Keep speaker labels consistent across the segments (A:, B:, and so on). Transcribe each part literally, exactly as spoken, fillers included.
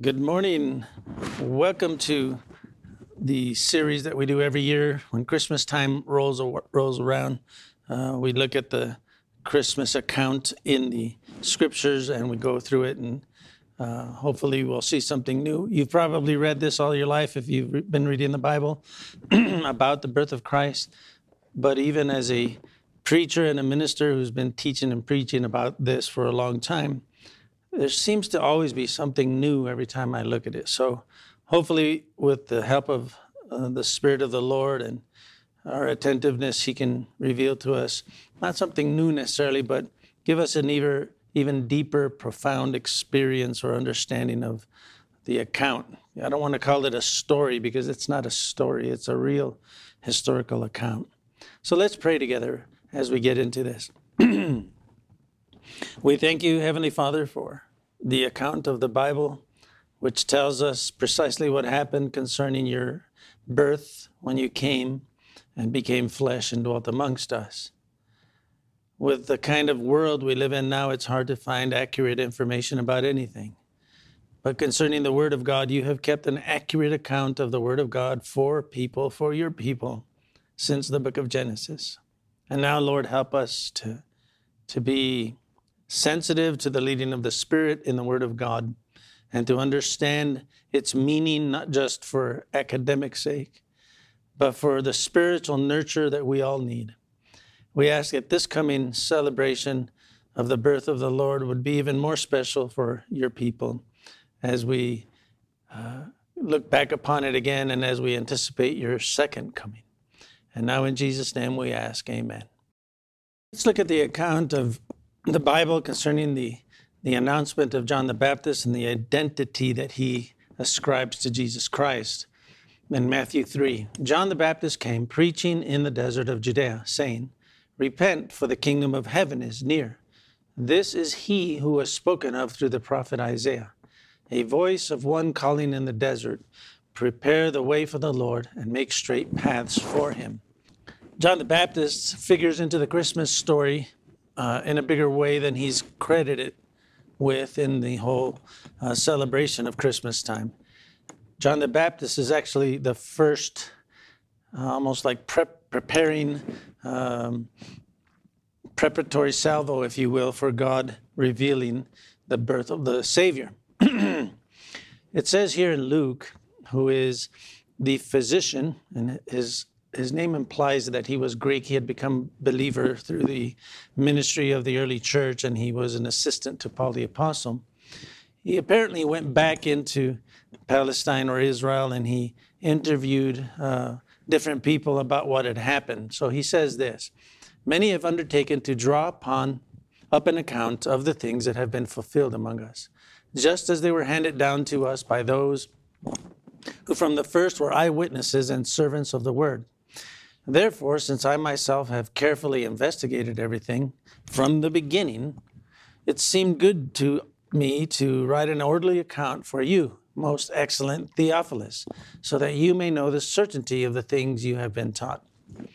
A: Good morning. Welcome to the series that we do every year when Christmas time rolls rolls around. Uh, we look at the Christmas account in the scriptures and we go through it, and uh, hopefully we'll see something new. You've probably read this all your life if you've been reading the Bible about the birth of Christ. But even as a preacher and a minister who's been teaching and preaching about this for a long time, there seems to always be something new every time I look at it. So hopefully with the help of uh, the Spirit of the Lord and our attentiveness, he can reveal to us, not something new necessarily, but give us an even, even deeper, profound experience or understanding of the account. I don't want to call it a story because it's not a story. It's a real historical account. So let's pray together as we get into this. We thank you, Heavenly Father, for the account of the Bible, which tells us precisely what happened concerning your birth when you came and became flesh and dwelt amongst us. With the kind of world we live in now, it's hard to find accurate information about anything. But concerning the Word of God, you have kept an accurate account of the Word of God for people, for your people, since the book of Genesis. And now, Lord, help us to, to be sensitive to the leading of the Spirit in the Word of God, and to understand its meaning, not just for academic sake, but for the spiritual nurture that we all need. We ask that this coming celebration of the birth of the Lord would be even more special for your people as we uh, look back upon it again and as we anticipate your second coming. And now in Jesus' name we ask, amen. Let's look at the account of the Bible concerning the, the announcement of John the Baptist and the identity that he ascribes to Jesus Christ. In Matthew three, John the Baptist came preaching in the desert of Judea, saying, "Repent, for the kingdom of heaven is near. This is he who was spoken of through the prophet Isaiah, a voice of one calling in the desert, prepare the way for the Lord and make straight paths for him." John the Baptist figures into the Christmas story Uh, in a bigger way than he's credited with in the whole uh, celebration of Christmas time. John the Baptist is actually the first, uh, almost like prep, preparing, um, preparatory salvo, if you will, for God revealing the birth of the Savior. It says here in Luke, who is the physician, and his His name implies that he was Greek. He had become believer through the ministry of the early church, and he was an assistant to Paul the Apostle. He apparently went back into Palestine or Israel, and he interviewed uh, different people about what had happened. So he says this: "Many have undertaken to draw upon up an account of the things that have been fulfilled among us, just as they were handed down to us by those who from the first were eyewitnesses and servants of the word. Therefore, since I myself have carefully investigated everything from the beginning, it seemed good to me to write an orderly account for you, most excellent Theophilus, so that you may know the certainty of the things you have been taught."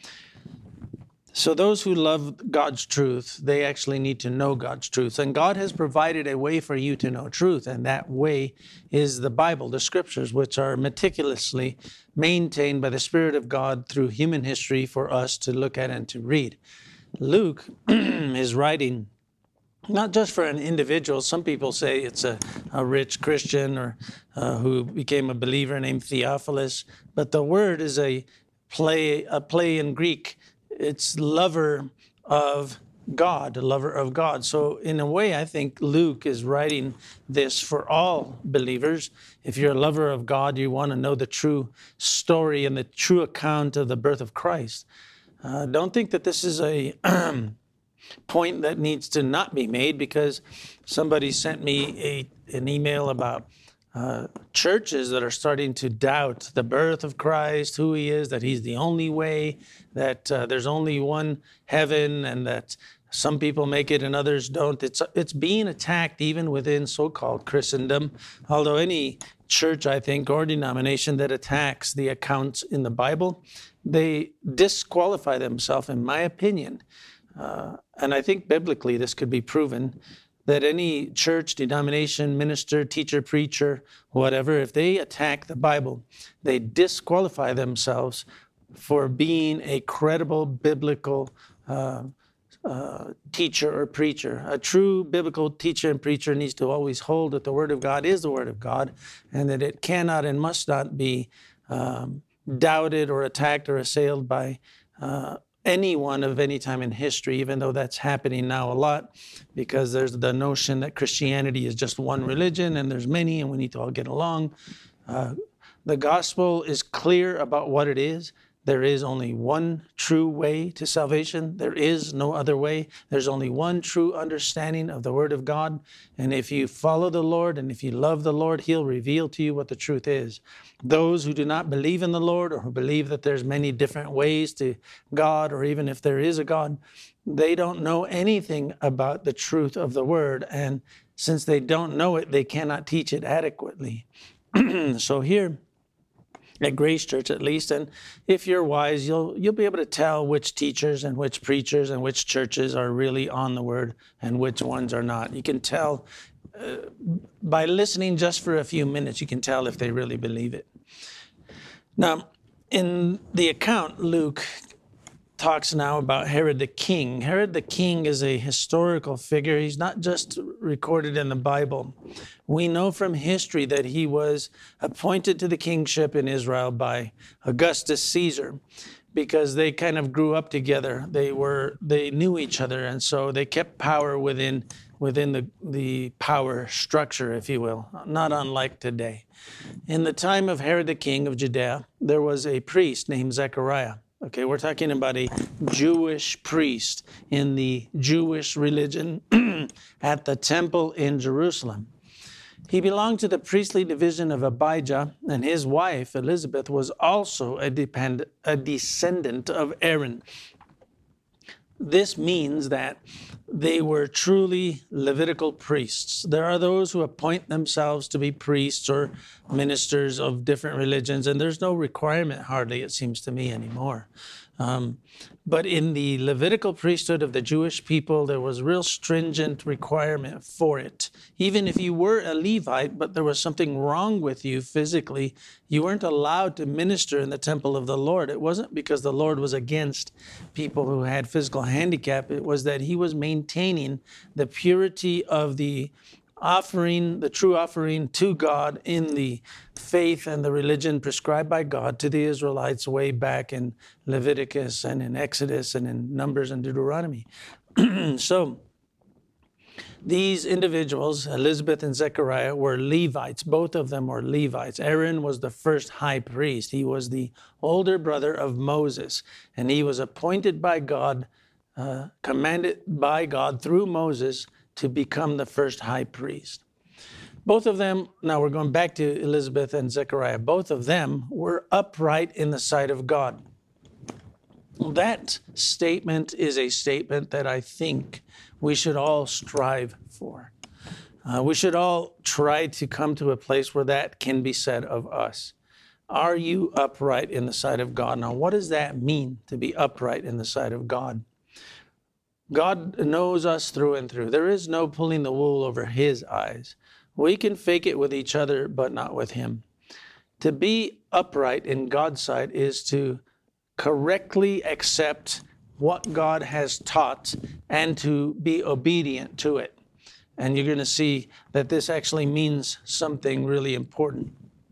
A: So those who love God's truth, they actually need to know God's truth. And God has provided a way for you to know truth. And that way is the Bible, the scriptures, which are meticulously maintained by the Spirit of God through human history for us to look at and to read. Luke is writing not just for an individual. Some people say it's a, a rich Christian or uh, who became a believer named Theophilus. But the word is a play, a play in Greek. It's lover of God, a lover of God. So in a way, I think Luke is writing this for all believers. If you're a lover of God, you want to know the true story and the true account of the birth of Christ. Uh, don't think that this is a point that needs to not be made, because somebody sent me a, an email about Uh, churches that are starting to doubt the birth of Christ, who he is, that he's the only way, that uh, there's only one heaven, and that some people make it and others don't. It's it's being attacked even within so-called Christendom, although any church, I think, or denomination that attacks the accounts in the Bible, they disqualify themselves, in my opinion. Uh, and I think biblically this could be proven that any church, denomination, minister, teacher, preacher, whatever, if they attack the Bible, they disqualify themselves for being a credible biblical uh, uh, teacher or preacher. A true biblical teacher and preacher needs to always hold that the Word of God is the Word of God, and that it cannot and must not be um, doubted or attacked or assailed by uh, anyone of any time in history, even though that's happening now a lot, because there's the notion that Christianity is just one religion and there's many and we need to all get along. Uh, the gospel is clear about what it is. There is only one true way to salvation. There is no other way. There's only one true understanding of the Word of God. And if you follow the Lord and if you love the Lord, He'll reveal to you what the truth is. Those who do not believe in the Lord, or who believe that there's many different ways to God, or even if there is a God, they don't know anything about the truth of the Word. And since they don't know it, they cannot teach it adequately. So here, at Grace Church at least, and if you're wise, you'll you'll be able to tell which teachers and which preachers and which churches are really on the Word and which ones are not. You can tell uh, by listening just for a few minutes, you can tell if they really believe it. Now, in the account, Luke talks now about Herod the king. Herod the king is a historical figure. He's not just recorded in the Bible. We know from history that he was appointed to the kingship in Israel by Augustus Caesar, because they kind of grew up together. They were they knew each other, and so they kept power within within the, the power structure, if you will, not unlike today. In the time of Herod the king of Judea, there was a priest named Zechariah. Okay, we're talking about a Jewish priest in the Jewish religion at the temple in Jerusalem. He belonged to the priestly division of Abijah, and his wife, Elizabeth, was also a, depend- a descendant of Aaron. This means that they were truly Levitical priests. There are those who appoint themselves to be priests or ministers of different religions, and there's no requirement hardly, it seems to me, anymore. Um, but in the Levitical priesthood of the Jewish people, there was real stringent requirement for it. Even if you were a Levite, but there was something wrong with you physically, you weren't allowed to minister in the temple of the Lord. It wasn't because the Lord was against people who had physical handicap. It was that He was maintaining the purity of the offering, the true offering to God in the faith and the religion prescribed by God to the Israelites way back in Leviticus and in Exodus and in Numbers and Deuteronomy. So these individuals, Elizabeth and Zechariah, were Levites. Both of them were Levites. Aaron was the first high priest. He was the older brother of Moses, and he was appointed by God, uh, commanded by God through Moses to become the first high priest. Both of them, now we're going back to Elizabeth and Zechariah, both of them were upright in the sight of God. That statement is a statement that I think we should all strive for. Uh, we should all try to come to a place where that can be said of us. Are you upright in the sight of God? Now, what does that mean to be upright in the sight of God? God knows us through and through. There is no pulling the wool over His eyes. We can fake it with each other, but not with Him. To be upright in God's sight is to correctly accept what God has taught and to be obedient to it. And you're going to see that this actually means something really important.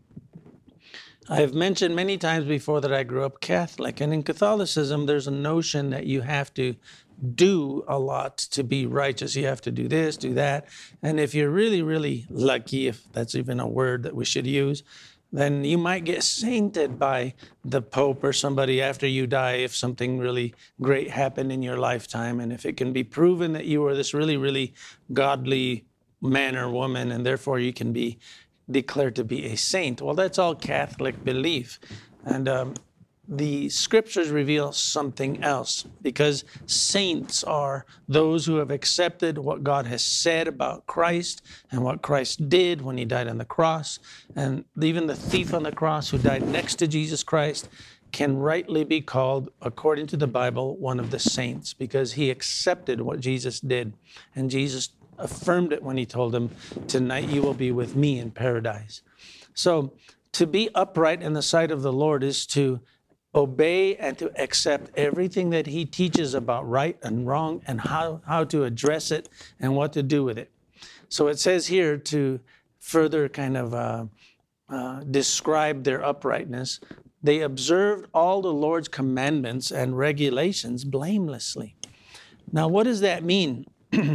A: I have mentioned many times before that I grew up Catholic, and in Catholicism, there's a notion that you have to do a lot to be righteous. You have to do this, do that. And if you're really, really lucky, if that's even a word that we should use, then you might get sainted by the Pope or somebody after you die if something really great happened in your lifetime. And if it can be proven that you were this really, really godly man or woman, and therefore you can be declared to be a saint. Well, that's all Catholic belief. And um, the scriptures reveal something else, because saints are those who have accepted what God has said about Christ and what Christ did when He died on the cross. And even the thief on the cross who died next to Jesus Christ can rightly be called, according to the Bible, one of the saints, because he accepted what Jesus did. And Jesus affirmed it when he told them, tonight you will be with me in paradise. So to be upright in the sight of the Lord is to obey and to accept everything that he teaches about right and wrong and how, how to address it and what to do with it. So it says here to further kind of uh, uh, describe their uprightness, they observed all the Lord's commandments and regulations blamelessly. Now, what does that mean?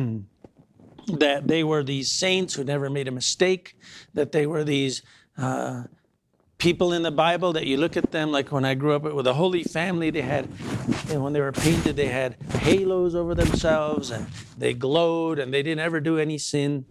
A: That they were these saints who never made a mistake, that they were these uh, people in the Bible that you look at them, like when I grew up with the Holy Family, they had, and when they were painted, they had halos over themselves and they glowed and they didn't ever do any sin.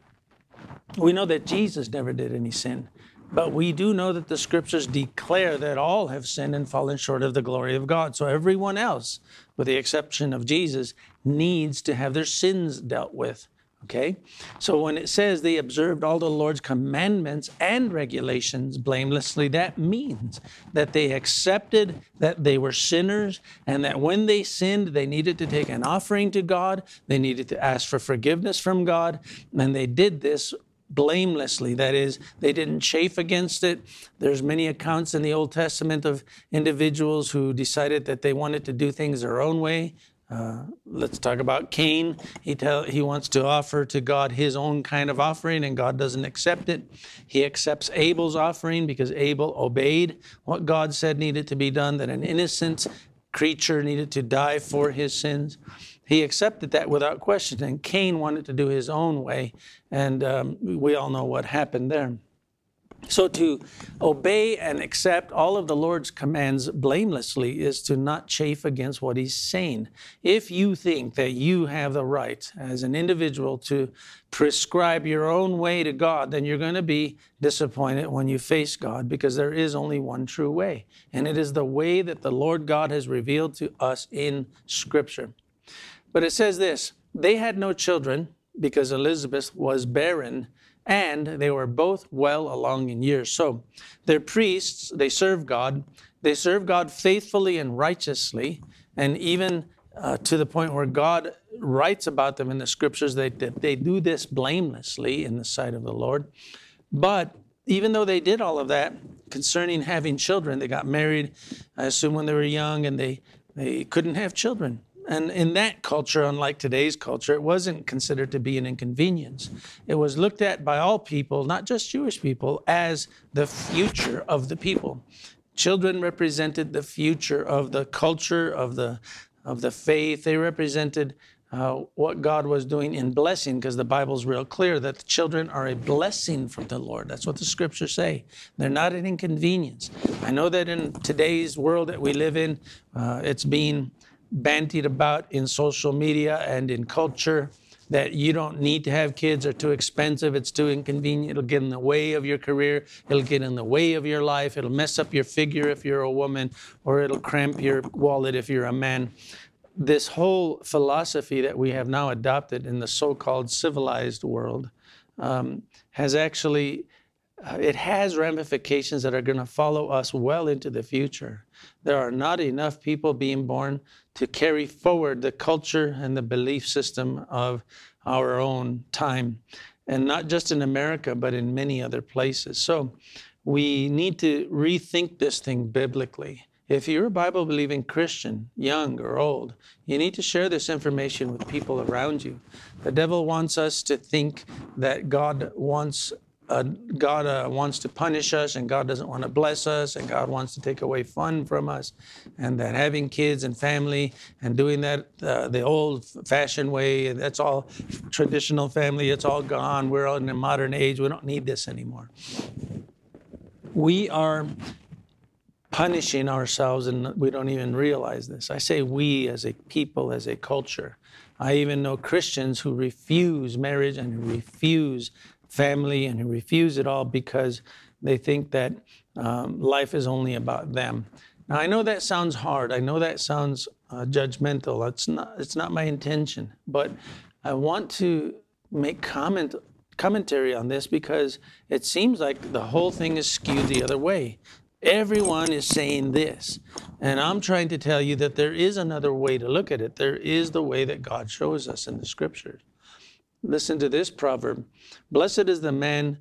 A: We know that Jesus never did any sin, but we do know that the scriptures declare that all have sinned and fallen short of the glory of God. So everyone else, with the exception of Jesus, needs to have their sins dealt with. Okay, so when it says they observed all the Lord's commandments and regulations blamelessly, that means that they accepted that they were sinners and that when they sinned, they needed to take an offering to God. They needed to ask for forgiveness from God. And they did this blamelessly. That is, they didn't chafe against it. There's many accounts in the Old Testament of individuals who decided that they wanted to do things their own way. Uh, let's talk about Cain. He tell, he wants to offer to God his own kind of offering, and God doesn't accept it. He accepts Abel's offering because Abel obeyed what God said needed to be done, that an innocent creature needed to die for his sins. He accepted that without question, and Cain wanted to do his own way, and um, we all know what happened there. So to obey and accept all of the Lord's commands blamelessly is to not chafe against what he's saying. If you think that you have the right as an individual to prescribe your own way to God, then you're going to be disappointed when you face God, because there is only one true way, and it is the way that the Lord God has revealed to us in Scripture. But it says this, they had no children because Elizabeth was barren, and they were both well along in years. So they're priests, they serve God, they serve God faithfully and righteously, and even uh, to the point where God writes about them in the scriptures that they, they do this blamelessly in the sight of the Lord. But even though they did all of that, concerning having children, they got married, I assume when they were young, and they, they couldn't have children. And in that culture, unlike today's culture, it wasn't considered to be an inconvenience. It was looked at by all people, not just Jewish people, as the future of the people. Children represented the future of the culture, of the, of the faith. They represented uh, what God was doing in blessing, because the Bible's real clear that the children are a blessing from the Lord. That's what the scriptures say. They're not an inconvenience. I know that in today's world that we live in, uh, it's being bandied about in social media and in culture that you don't need to have kids, are too expensive, it's too inconvenient, it'll get in the way of your career, it'll get in the way of your life, it'll mess up your figure if you're a woman, or it'll cramp your wallet if you're a man. This whole philosophy that we have now adopted in the so-called civilized world um, has actually, uh, it has ramifications that are going to follow us well into the future. There are not enough people being born to carry forward the culture and the belief system of our own time, and not just in America, but in many other places. So we need to rethink this thing biblically. If you're a Bible-believing Christian, young or old, you need to share this information with people around you. The devil wants us to think that God wants Uh, God uh, wants to punish us, and God doesn't want to bless us, and God wants to take away fun from us, and that having kids and family and doing that uh, the old-fashioned way, and that's all traditional family, it's all gone. We're in a modern age. We don't need this anymore. We are punishing ourselves, and we don't even realize this. I say we as a people, as a culture. I even know Christians who refuse marriage and who refuse family and who refuse it all because they think that um, life is only about them. Now, I know that sounds hard. I know that sounds uh, judgmental. It's not, it's not my intention. But I want to make comment, commentary on this because it seems like the whole thing is skewed the other way. Everyone is saying this. And I'm trying to tell you that there is another way to look at it. There is the way that God shows us in the scriptures. Listen to this proverb. Blessed is the man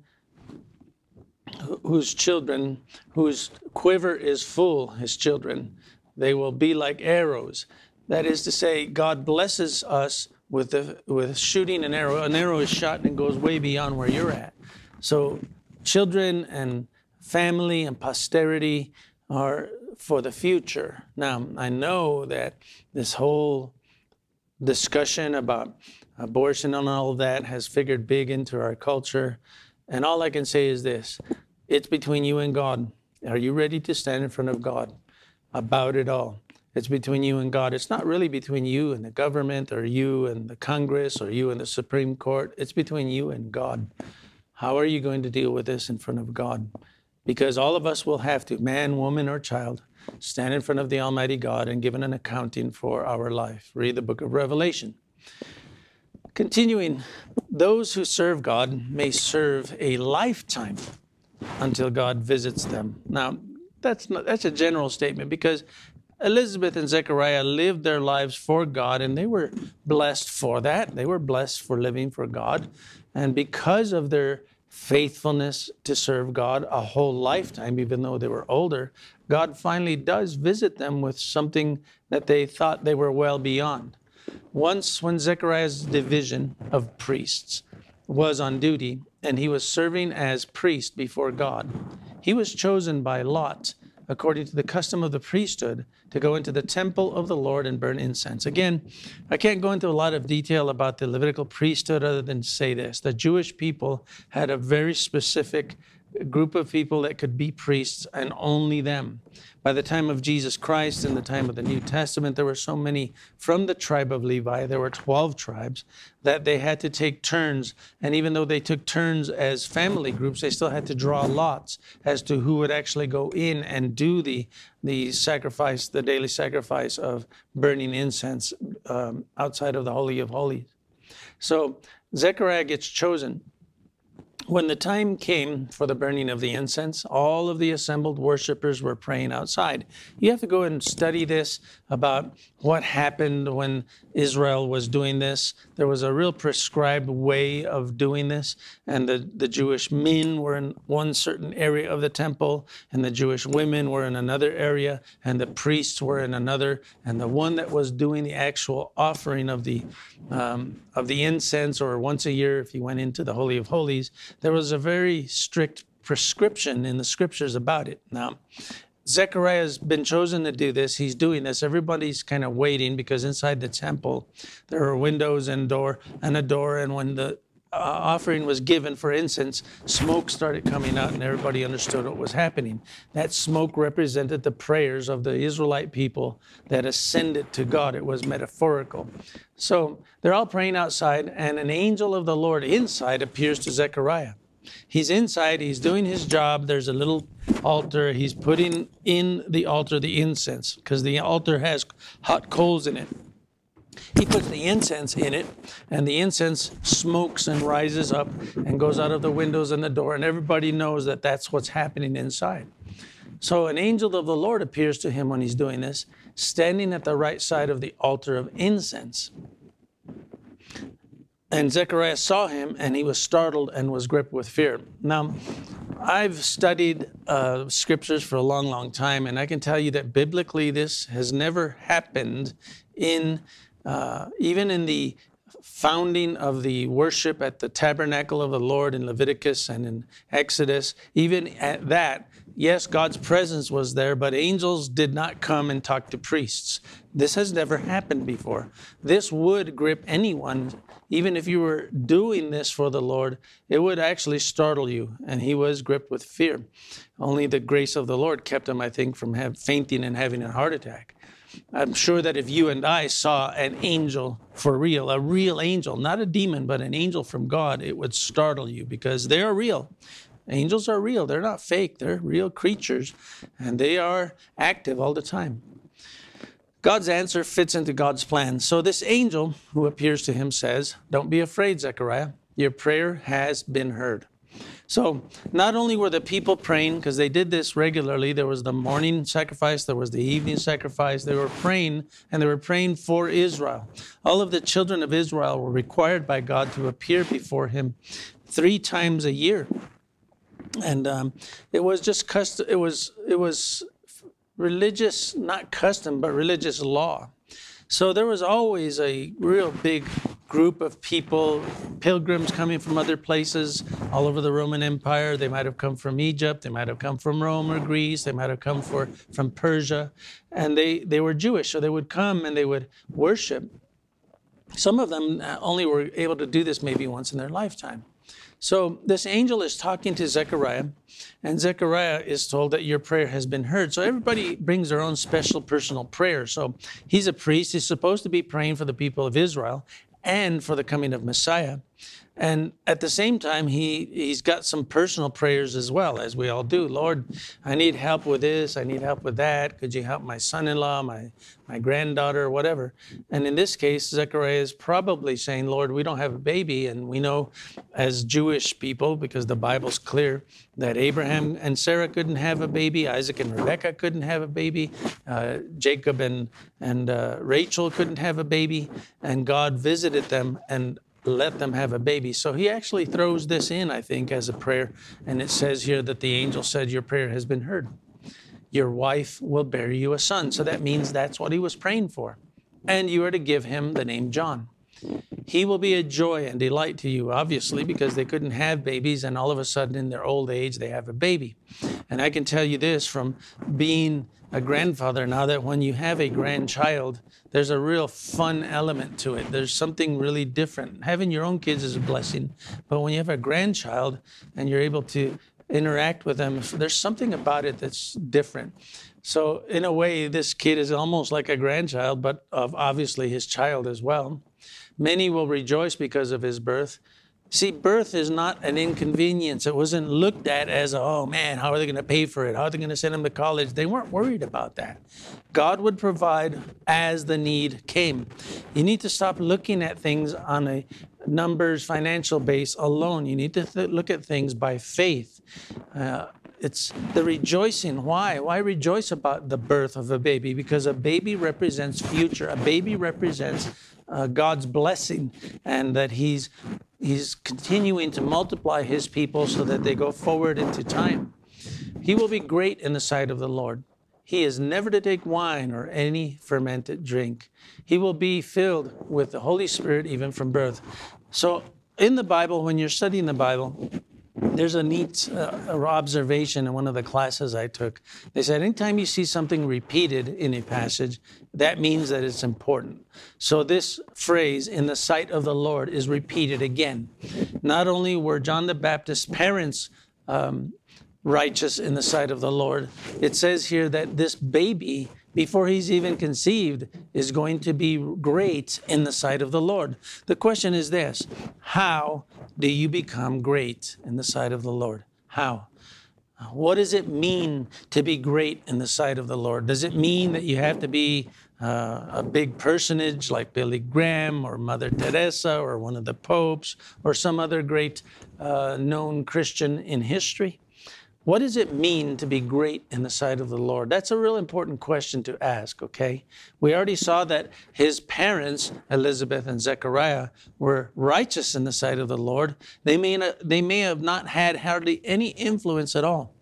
A: whose children, whose quiver is full, his children. They will be like arrows. That is to say, God blesses us with the, with shooting an arrow. An arrow is shot and goes way beyond where you're at. So children and family and posterity are for the future. Now, I know that this whole discussion about abortion and all of that has figured big into our culture. And all I can say is this. It's between you and God. Are you ready to stand in front of God about it all? It's between you and God. It's not really between you and the government or you and the Congress or you and the Supreme Court. It's between you and God. How are you going to deal with this in front of God? Because all of us will have to, man, woman, or child, stand in front of the Almighty God and give an accounting for our life. Read the book of Revelation. Continuing, those who serve God may serve a lifetime until God visits them. Now, that's not, that's a general statement because Elizabeth and Zechariah lived their lives for God, and they were blessed for that. They were blessed for living for God. And because of their faithfulness to serve God a whole lifetime, even though they were older, God finally does visit them with something that they thought they were well beyond. Once, when Zechariah's division of priests was on duty, and he was serving as priest before God, he was chosen by Lot, according to the custom of the priesthood, to go into the temple of the Lord and burn incense. Again, I can't go into a lot of detail about the Levitical priesthood other than say this. The Jewish people had a very specific group of people that could be priests, and only them. By the time of Jesus Christ, in the time of the New Testament, there were so many from the tribe of Levi, there were twelve tribes, that they had to take turns. And even though they took turns as family groups, they still had to draw lots as to who would actually go in and do the, the sacrifice, the daily sacrifice of burning incense um, outside of the Holy of Holies. So Zechariah gets chosen. When the time came for the burning of the incense, all of the assembled worshipers were praying outside. You have to go and study this about what happened when Israel was doing this. There was a real prescribed way of doing this, and the, the Jewish men were in one certain area of the temple, and the Jewish women were in another area, and the priests were in another, and the one that was doing the actual offering of the um, of the incense, or once a year if you went into the Holy of Holies, there was a very strict prescription in the scriptures about it. Now, Zechariah has been chosen to do this. He's doing this. Everybody's kind of waiting because inside the temple, there are windows and door and a door. And when the uh, offering was given for incense, smoke started coming out and everybody understood what was happening. That smoke represented the prayers of the Israelite people that ascended to God. It was metaphorical. So they're all praying outside, and an angel of the Lord inside appears to Zechariah. He's inside, he's doing his job. There's a little altar. He's putting in the altar the incense because the altar has hot coals in it. He puts the incense in it, and the incense smokes and rises up and goes out of the windows and the door, and everybody knows that that's what's happening inside. So an angel of the Lord appears to him when he's doing this, standing at the right side of the altar of incense. And Zechariah saw him, and he was startled and was gripped with fear. Now, I've studied uh, scriptures for a long, long time, and I can tell you that biblically this has never happened in, uh, even in the founding of the worship at the tabernacle of the Lord in Leviticus and in Exodus. Even at that, yes, God's presence was there, but angels did not come and talk to priests. This has never happened before. This would grip anyone. Even if you were doing this for the Lord, it would actually startle you, and he was gripped with fear. Only the grace of the Lord kept him, I think, from have, fainting and having a heart attack. I'm sure that if you and I saw an angel for real, a real angel, not a demon, but an angel from God, it would startle you because they are real. Angels are real. They're not fake. They're real creatures, and they are active all the time. God's answer fits into God's plan. So this angel who appears to him says, "Don't be afraid, Zechariah. Your prayer has been heard." So not only were the people praying, because they did this regularly, there was the morning sacrifice, there was the evening sacrifice, they were praying, and they were praying for Israel. All of the children of Israel were required by God to appear before him three times a year. And um, it was just custom, it was, it was religious, not custom, but religious law. So there was always a real big group of people, pilgrims coming from other places all over the Roman Empire. They might have come from Egypt, they might have come from Rome or Greece, they might have come for, from Persia, and they, they were Jewish, so they would come and they would worship. Some of them only were able to do this maybe once in their lifetime. So this angel is talking to Zechariah, and Zechariah is told that your prayer has been heard. So everybody brings their own special personal prayer. So he's a priest. He's supposed to be praying for the people of Israel and for the coming of Messiah. And at the same time, he, he's got some personal prayers as well, as we all do. Lord, I need help with this. I need help with that. Could you help my son-in-law, my, my granddaughter, whatever? And in this case, Zechariah is probably saying, Lord, we don't have a baby. And we know as Jewish people, because the Bible's clear, that Abraham and Sarah couldn't have a baby. Isaac and Rebekah couldn't have a baby. Uh, Jacob and, and uh, Rachel couldn't have a baby. And God visited them and let them have a baby. So he actually throws this in, I think, as a prayer. And it says here that the angel said, your prayer has been heard. Your wife will bear you a son. So that means that's what he was praying for. And you are to give him the name John. He will be a joy and delight to you, obviously, because they couldn't have babies, and all of a sudden in their old age, they have a baby. And I can tell you this from being a grandfather now, that when you have a grandchild, there's a real fun element to it. There's something really different. Having your own kids is a blessing, but when you have a grandchild and you're able to interact with them, there's something about it that's different. So in a way, this kid is almost like a grandchild, but of obviously his child as well. Many will rejoice because of his birth. See, birth is not an inconvenience. It wasn't looked at as, oh man, how are they going to pay for it? How are they going to send him to college? They weren't worried about that. God would provide as the need came. You need to stop looking at things on a numbers, financial base alone. You need to th- look at things by faith. Uh, It's the rejoicing. Why? Why rejoice about the birth of a baby? Because a baby represents future. A baby represents uh, God's blessing, and that he's, he's continuing to multiply his people so that they go forward into time. He will be great in the sight of the Lord. He is never to take wine or any fermented drink. He will be filled with the Holy Spirit even from birth. So in the Bible, when you're studying the Bible, there's a neat uh, observation in one of the classes I took. They said anytime you see something repeated in a passage, that means that it's important. So this phrase, in the sight of the Lord, is repeated again. Not only were John the Baptist's parents um, righteous in the sight of the Lord, it says here that this baby, before he's even conceived, is going to be great in the sight of the Lord. The question is this: how do you become great in the sight of the Lord? How? What does it mean to be great in the sight of the Lord? Does it mean that you have to be uh, a big personage like Billy Graham or Mother Teresa or one of the popes or some other great uh, known Christian in history? What does it mean to be great in the sight of the Lord? That's a real important question to ask, okay? We already saw that his parents, Elizabeth and Zechariah, were righteous in the sight of the Lord. They may not, they may have not had hardly any influence at all,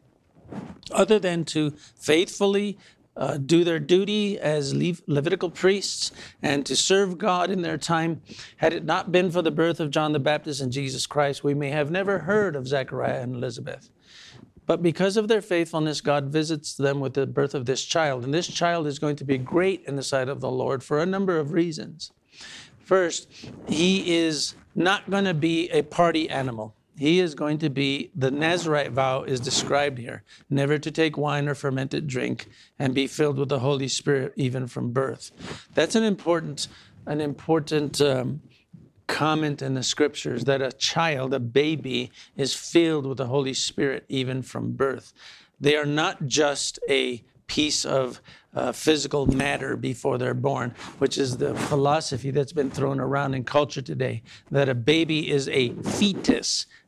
A: other than to faithfully uh, do their duty as Le- Levitical priests and to serve God in their time. Had it not been for the birth of John the Baptist and Jesus Christ, we may have never heard of Zechariah and Elizabeth. But because of their faithfulness, God visits them with the birth of this child. And this child is going to be great in the sight of the Lord for a number of reasons. First, he is not going to be a party animal. He is going to be, the Nazirite vow is described here, never to take wine or fermented drink and be filled with the Holy Spirit even from birth. That's an important, an important um, comment in the scriptures, that a child, a baby, is filled with the Holy Spirit even from birth. They are not just a piece of uh, physical matter before they're born, which is the philosophy that's been thrown around in culture today, that a baby is a fetus.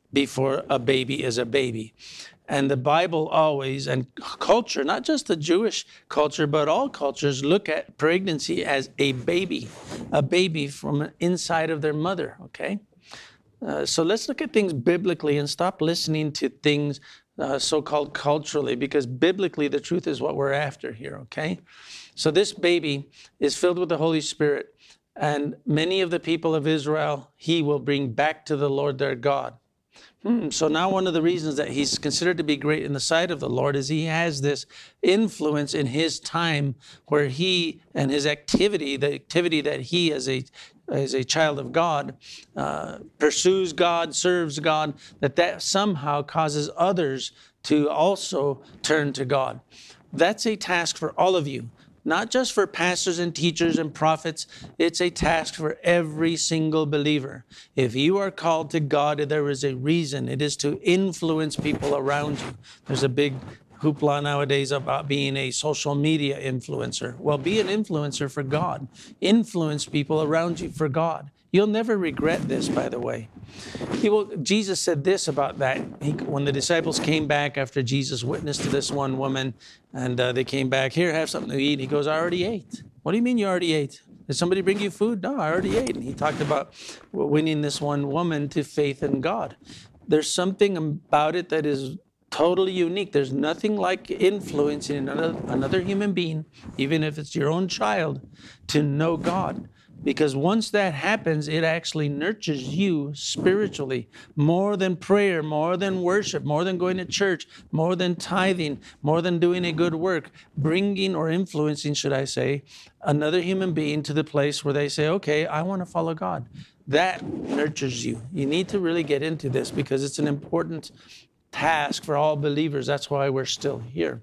A: before a baby is a baby. And the Bible always, and culture, not just the Jewish culture, but all cultures look at pregnancy as a baby, a baby from inside of their mother, okay? Uh, so let's look at things biblically and stop listening to things uh, so-called culturally, because biblically the truth is what we're after here, okay? So this baby is filled with the Holy Spirit, and many of the people of Israel, he will bring back to the Lord their God. Hmm, so now one of the reasons that he's considered to be great in the sight of the Lord is he has this influence in his time where he and his activity, the activity that he as a as a child of God, uh, pursues God, serves God, that that somehow causes others to also turn to God. That's a task for all of you. Not just for pastors and teachers and prophets. It's a task for every single believer. If you are called to God, there is a reason. It is to influence people around you. There's a big hoopla nowadays about being a social media influencer. Well, be an influencer for God. Influence people around you for God. You'll never regret this, by the way. He will, Jesus said this about that. He, when the disciples came back after Jesus witnessed to this one woman, and uh, they came back, here, have something to eat. He goes, I already ate. What do you mean you already ate? Did somebody bring you food? No, I already ate. And he talked about winning this one woman to faith in God. There's something about it that is totally unique. There's nothing like influencing another, another human being, even if it's your own child, to know God. Because once that happens, it actually nurtures you spiritually more than prayer, more than worship, more than going to church, more than tithing, more than doing a good work, bringing or influencing, should I say, another human being to the place where they say, okay, I want to follow God. That nurtures you. You need to really get into this because it's an important task for all believers. That's why we're still here.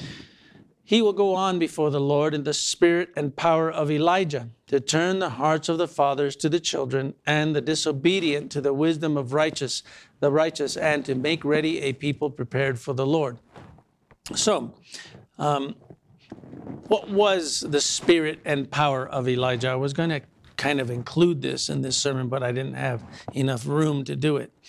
A: He will go on before the Lord in the spirit and power of Elijah to turn the hearts of the fathers to the children and the disobedient to the wisdom of righteous, the righteous, and to make ready a people prepared for the Lord. So, um, what was the spirit and power of Elijah? I was going to kind of include this in this sermon, but I didn't have enough room to do it.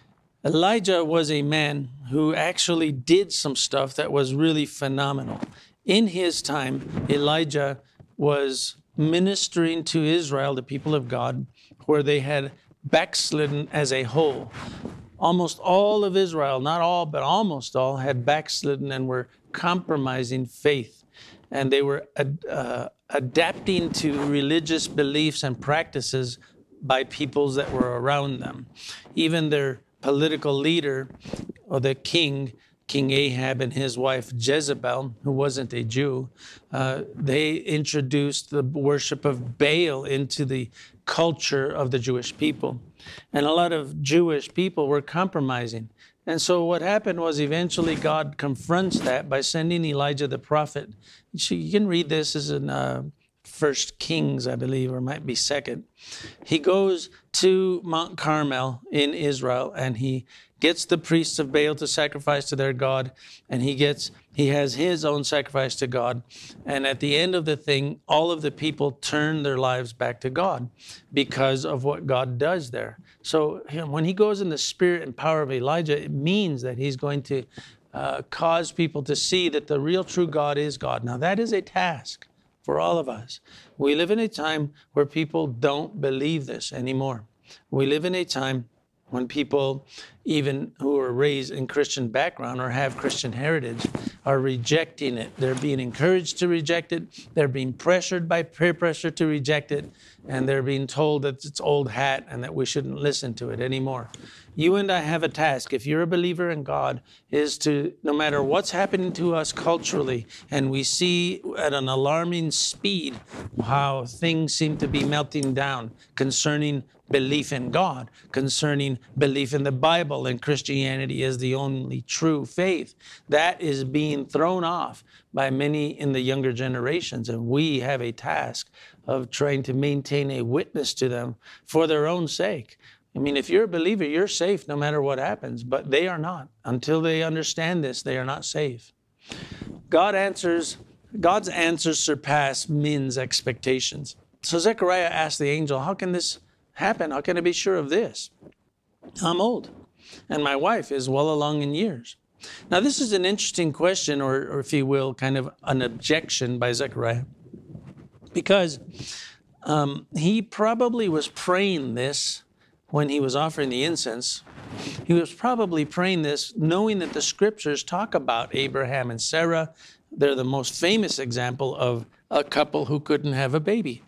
A: Elijah was a man who actually did some stuff that was really phenomenal. In his time, Elijah was ministering to Israel, the people of God, where they had backslidden as a whole. Almost all of Israel, not all, but almost all, had backslidden and were compromising faith. And they were uh, adapting to religious beliefs and practices by peoples that were around them. Even their political leader, or the king, King Ahab and his wife Jezebel, who wasn't a Jew, uh, they introduced the worship of Baal into the culture of the Jewish people. And a lot of Jewish people were compromising. And so what happened was eventually God confronts that by sending Elijah the prophet. You can read this as in uh, First Kings, I believe, or it might be Second. He goes to Mount Carmel in Israel, and he gets the priests of Baal to sacrifice to their God, and he gets he has his own sacrifice to God. And at the end of the thing, all of the people turn their lives back to God because of what God does there. So when he goes in the spirit and power of Elijah, it means that he's going to uh, cause people to see that the real true God is God. Now that is a task for all of us. We live in a time where people don't believe this anymore. We live in a time when people, even who are raised in Christian background or have Christian heritage, are rejecting it. They're being encouraged to reject it. They're being pressured by peer pressure to reject it. And they're being told that it's old hat and that we shouldn't listen to it anymore. You and I have a task, if you're a believer in God, is to, no matter what's happening to us culturally, and we see at an alarming speed how things seem to be melting down concerning belief in God, concerning belief in the Bible and Christianity as the only true faith. That is being thrown off by many in the younger generations, and we have a task of trying to maintain a witness to them for their own sake. I mean, if you're a believer, you're safe no matter what happens, but they are not. Until they understand this, they are not safe. God answers, God's answers surpass men's expectations. So Zechariah asked the angel, how can this happen? How can I be sure of this? I'm old. and my wife is well along in years. Now, this is an interesting question, or, or if you will, kind of an objection by Zechariah, because um, he probably was praying this when he was offering the incense. He was probably praying this knowing that the scriptures talk about Abraham and Sarah. They're the most famous example of a couple who couldn't have a baby.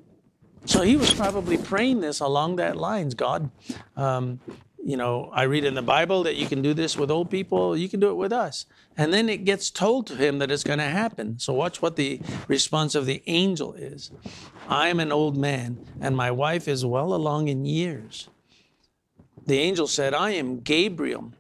A: So he was probably praying this along that lines. God, um, you know, I read in the Bible that you can do this with old people. You can do it with us. And then it gets told to him that it's going to happen. So watch what the response of the angel is. I am an old man, and my wife is well along in years. The angel said, I am Gabriel.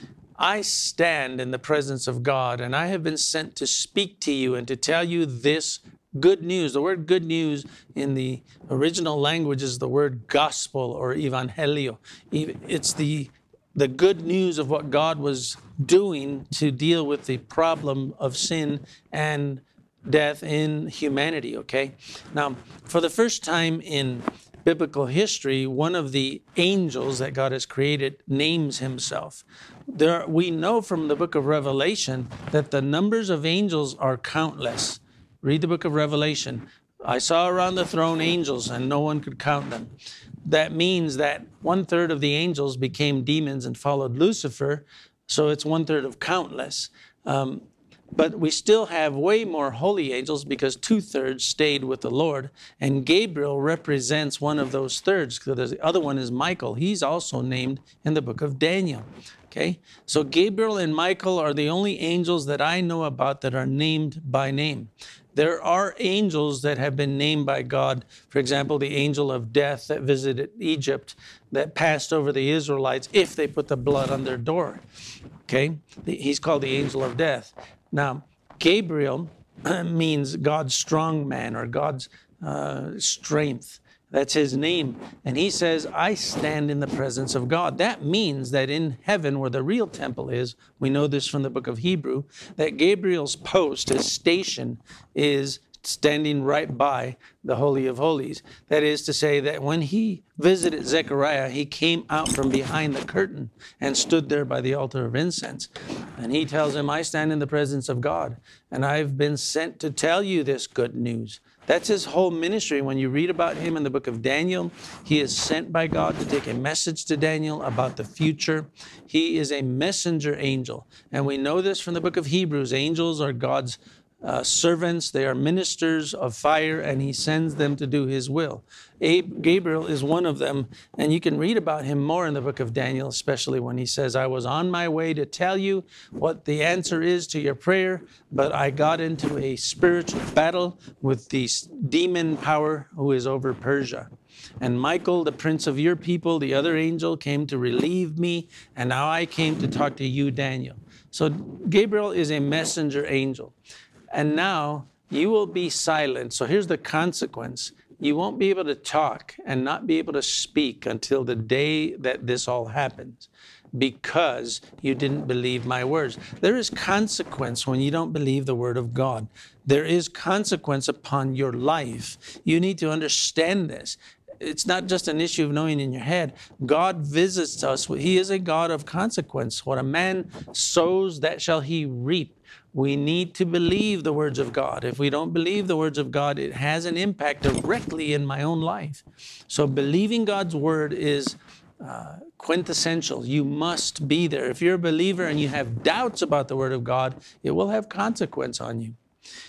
A: I stand in the presence of God, and I have been sent to speak to you and to tell you this good news. The word good news in the original language is the word gospel or evangelio. It's the, the good news of what God was doing to deal with the problem of sin and death in humanity, okay? Now, for the first time in biblical history, one of the angels that God has created names himself. There, we know from the book of Revelation that the numbers of angels are countless. Read the book of Revelation. I saw around the throne angels, and no one could count them. That means that one third of the angels became demons and followed Lucifer, so it's one third of countless. Um, But we still have way more holy angels because two-thirds stayed with the Lord. And Gabriel represents one of those thirds. The other one is Michael. He's also named in the book of Daniel. Okay? So Gabriel and Michael are the only angels that I know about that are named by name. There are angels that have been named by God. For example, the angel of death that visited Egypt that passed over the Israelites if they put the blood on their door. Okay? He's called the angel of death. Now, Gabriel means God's strong man or God's uh, strength. That's his name. And he says, I stand in the presence of God. That means that in heaven, where the real temple is, we know this from the book of Hebrew, that Gabriel's post, his station, is standing right by the Holy of Holies. That is to say that when he visited Zechariah, he came out from behind the curtain and stood there by the altar of incense. And he tells him, I stand in the presence of God, and I've been sent to tell you this good news. That's his whole ministry. When you read about him in the book of Daniel, he is sent by God to take a message to Daniel about the future. He is a messenger angel. And we know this from the book of Hebrews. Angels are God's Uh, servants. They are ministers of fire, and he sends them to do his will. Abe, Gabriel is one of them, and you can read about him more in the book of Daniel, especially when he says, I was on my way to tell you what the answer is to your prayer, but I got into a spiritual battle with the demon power who is over Persia. And Michael, the prince of your people, the other angel, came to relieve me, and now I came to talk to you, Daniel. So Gabriel is a messenger angel. And now you will be silent. So here's the consequence. You won't be able to talk and not be able to speak until the day that this all happens, because you didn't believe my words. There is consequence when you don't believe the word of God. There is consequence upon your life. You need to understand this. It's not just an issue of knowing in your head. God visits us. He is a God of consequence. What a man sows, that shall he reap. We need to believe the words of God. If we don't believe the words of God, it has an impact directly in my own life. So believing God's word is uh, quintessential. You must be there. If you're a believer and you have doubts about the word of God, it will have consequence on you.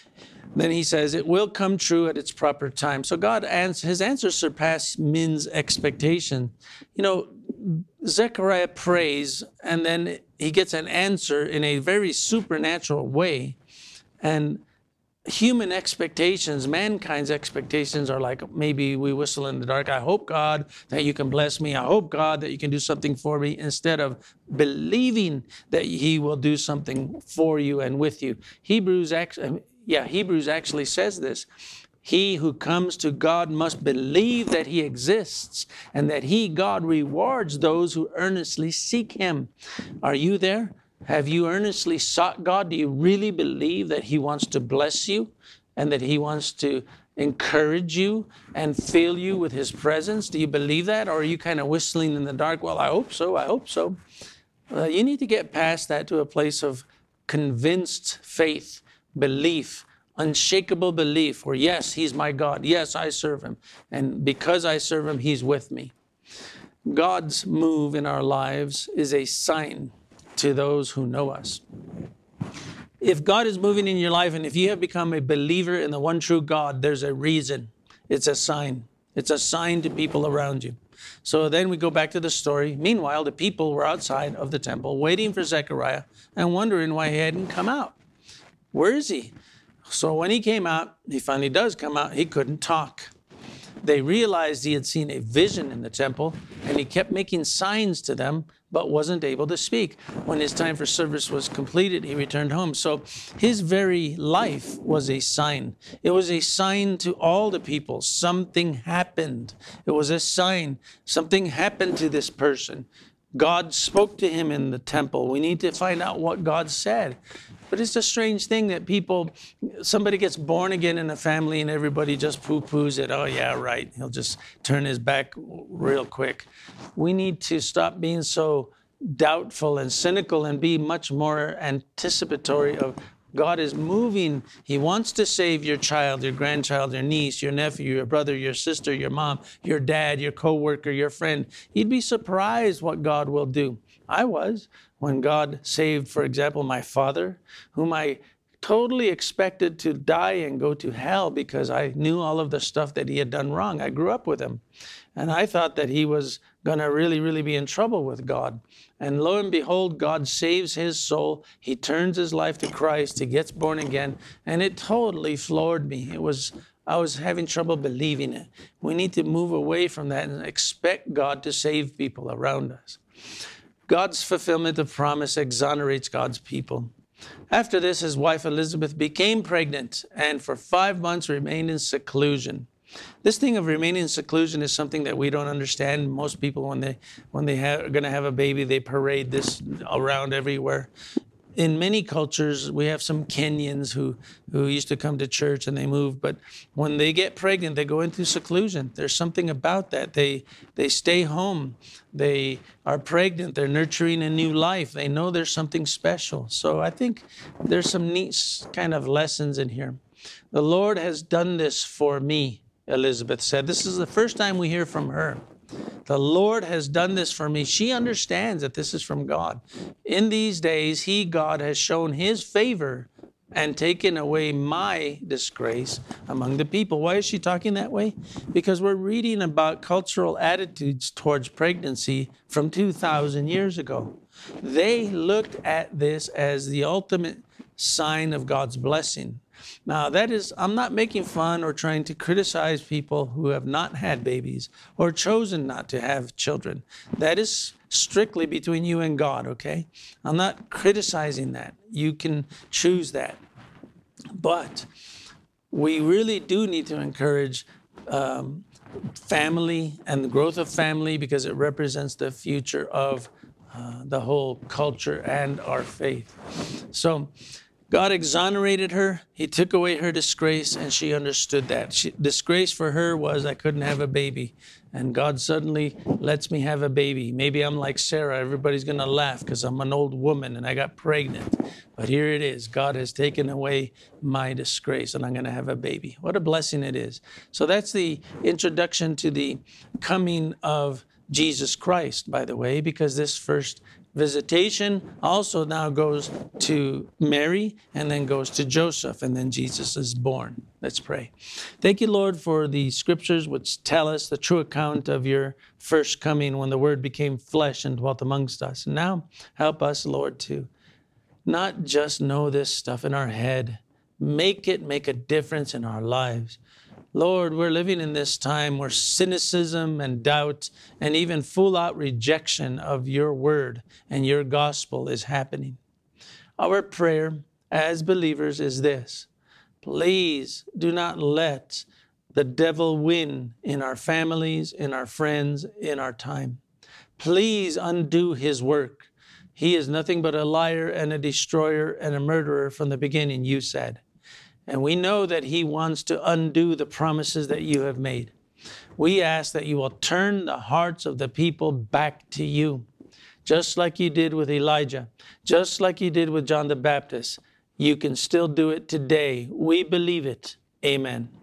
A: Then he says, it will come true at its proper time. So God, answers, his answers surpass men's expectation. You know, Zechariah prays, and then he gets an answer in a very supernatural way. And human expectations, mankind's expectations are like, maybe we whistle in the dark. I hope, God, that you can bless me. I hope, God, that you can do something for me, instead of believing that he will do something for you and with you. Hebrews actually, yeah, Hebrews actually says this. He who comes to God must believe that he exists, and that he, God, rewards those who earnestly seek him. Are you there? Have you earnestly sought God? Do you really believe that he wants to bless you, and that he wants to encourage you and fill you with his presence? Do you believe that? Or are you kind of whistling in the dark? Well, I hope so. I hope so. Uh, you need to get past that to a place of convinced faith, belief, unshakable belief where, yes, he's my God. Yes, I serve him. And because I serve him, he's with me. God's move in our lives is a sign to those who know us. If God is moving in your life, and if you have become a believer in the one true God, there's a reason. It's a sign. It's a sign to people around you. So then we go back to the story. Meanwhile, the people were outside of the temple waiting for Zechariah and wondering why he hadn't come out. Where is he? So when he came out, he finally does come out, he couldn't talk. They realized he had seen a vision in the temple, and he kept making signs to them, but wasn't able to speak. When his time for service was completed, he returned home. So his very life was a sign. It was a sign to all the people. Something happened. It was a sign. Something happened to this person. God spoke to him in the temple. We need to find out what God said. But it's a strange thing that people, somebody gets born again in a family and everybody just poo-poos it. Oh, yeah, right. He'll just turn his back real quick. We need to stop being so doubtful and cynical and be much more anticipatory of God is moving. He wants to save your child, your grandchild, your niece, your nephew, your brother, your sister, your mom, your dad, your coworker, your friend. You'd be surprised what God will do. I was when God saved, for example, my father, whom I totally expected to die and go to hell because I knew all of the stuff that he had done wrong. I grew up with him. And I thought that he was going to really, really be in trouble with God. And lo and behold, God saves his soul. He turns his life to Christ. He gets born again. And it totally floored me. It was, I was having trouble believing it. We need to move away from that and expect God to save people around us. God's fulfillment of promise exonerates God's people. After this, his wife Elizabeth became pregnant and for five months remained in seclusion. This thing of remaining in seclusion is something that we don't understand. Most people, when they when they have, are going to have a baby, they parade this around everywhere. In many cultures, we have some Kenyans who, who used to come to church and they moved, but when they get pregnant, they go into seclusion. There's something about that. They they stay home. They are pregnant. They're nurturing a new life. They know there's something special. So I think there's some neat kind of lessons in here. The Lord has done this for me, Elizabeth said. This is the first time we hear from her. The Lord has done this for me. She understands that this is from God. In these days, He, God, has shown His favor and taken away my disgrace among the people. Why is she talking that way? Because we're reading about cultural attitudes towards pregnancy from two thousand years ago. They looked at this as the ultimate sign of God's blessing. Now, that is, I'm not making fun or trying to criticize people who have not had babies or chosen not to have children. That is strictly between you and God, okay? I'm not criticizing that. You can choose that. But we really do need to encourage um, family and the growth of family because it represents the future of uh, the whole culture and our faith. So, God exonerated her. He took away her disgrace, and she understood that. She, disgrace for her was I couldn't have a baby. And God suddenly lets me have a baby. Maybe I'm like Sarah. Everybody's going to laugh because I'm an old woman and I got pregnant. But here it is. God has taken away my disgrace, and I'm going to have a baby. What a blessing it is. So that's the introduction to the coming of Jesus Christ, by the way, because this first visitation also now goes to Mary and then goes to Joseph, and then Jesus is born. Let's pray. Thank you, Lord, for the scriptures which tell us the true account of your first coming when the Word became flesh and dwelt amongst us. And now help us, Lord, to not just know this stuff in our head. Make it make a difference in our lives. Lord, we're living in this time where cynicism and doubt and even full-out rejection of your word and your gospel is happening. Our prayer as believers is this: please do not let the devil win in our families, in our friends, in our time. Please undo his work. He is nothing but a liar and a destroyer and a murderer from the beginning, you said. And we know that he wants to undo the promises that you have made. We ask that you will turn the hearts of the people back to you, just like you did with Elijah, just like you did with John the Baptist. You can still do it today. We believe it. Amen.